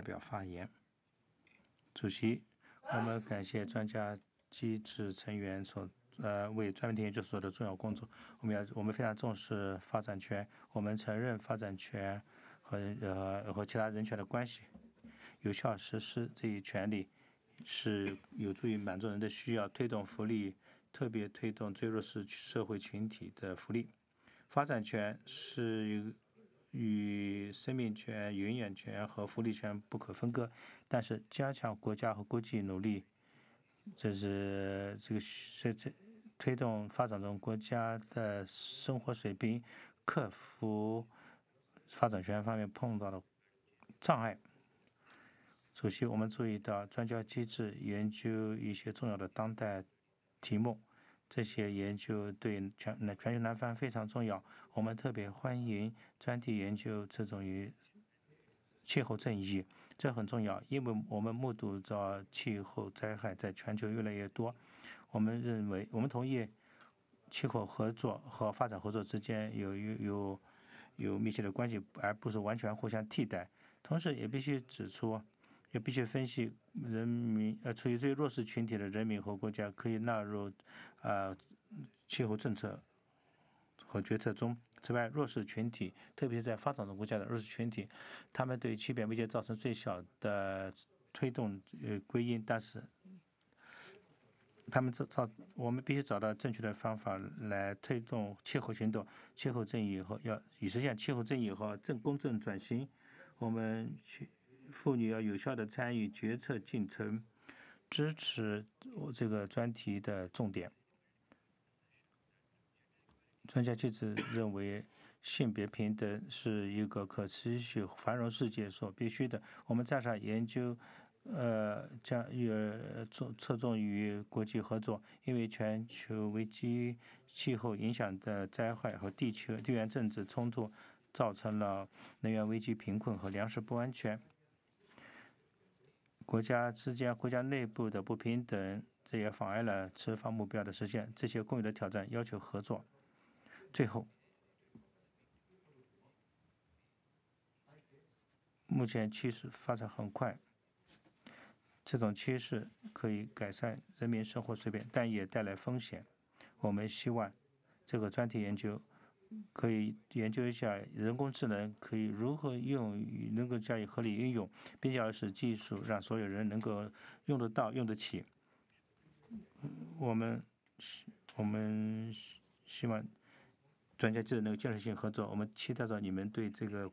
表发言。主席，我们感谢专家机制成员为专题研究所的重要工作。我们非常重视发展权，我们承认发展权和其他人权的关系。有效实施这一权利是有助于满足人的需要，推动福利，特别推动最弱势社会群体的福利。发展权是与生命权、永远权和福利权不可分割，但是加强国家和国际努力，这推动发展中国家的生活水平，克服发展权方面碰到的障碍。首先，我们注意到专家机制研究一些重要的当代题目，这些研究对全球南方非常重要。我们特别欢迎专题研究侧重于气候正义，这很重要，因为我们目睹着气候灾害在全球越来越多。我们同意气候合作和发展合作之间有密切的关系，而不是完全互相替代。同时，也必须分析处于最弱势群体的人民和国家可以纳入气候政策和决策中。此外，弱势群体，特别是在发展中国家的弱势群体，他们对气变威胁造成最小的推动归因，但是我们必须找到正确的方法来推动气候行动、气候正义以实现气候正义和公正转型。我们妇女要有效地参与决策进程，支持这个专题的重点。专家机制认为，性别平等是一个可持续繁荣世界所必须的。我们在上研究侧重于国际合作，因为全球危机、气候影响的灾害和地缘政治冲突造成了能源危机、贫困和粮食不安全。国家内部的不平等，这也妨碍了持方目标的实现。这些共有的挑战要求合作。最后，目前趋势发展很快，这种趋势可以改善人民生活水平，但也带来风险。我们希望这个专题研究可以研究一下人工智能可以如何能够加以合理应用，并且使技术让所有人能够用得到、用得起。我们希望专家机制能够建设性合作，我们期待着你们对这个